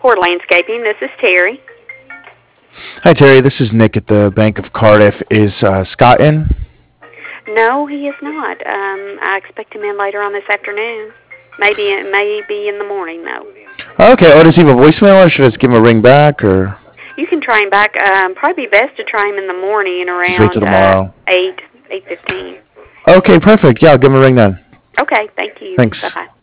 Core Landscaping. This is Terry. Hi, Terry. This is Nick at the Bank of Cardiff. Is Scott in? No, he is not. I expect him in later on this afternoon. Maybe it may be in the morning though. Okay. Oh, does he have a voicemail, or should I just give him a ring back, or You can try him back. Probably best to try him in the morning just wait till around tomorrow? 8:15. Okay, perfect. Yeah, I'll give him a ring then. Okay, thank you. Bye Thanks. bye.